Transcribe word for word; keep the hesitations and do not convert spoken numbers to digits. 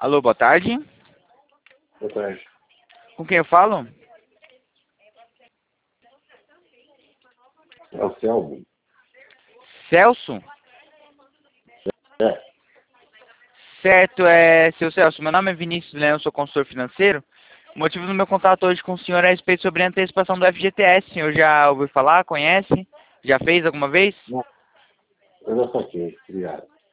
Alô, boa tarde. Boa tarde. Com quem eu falo? É o Selmo? Celso? É. Certo, é, seu Celso, meu nome é Vinícius Leão, sou consultor financeiro. O motivo do meu contato hoje com o senhor é a respeito sobre a antecipação do F G T S. O senhor já ouviu falar, conhece? Já fez alguma vez? Não, eu já saquei. Obrigado.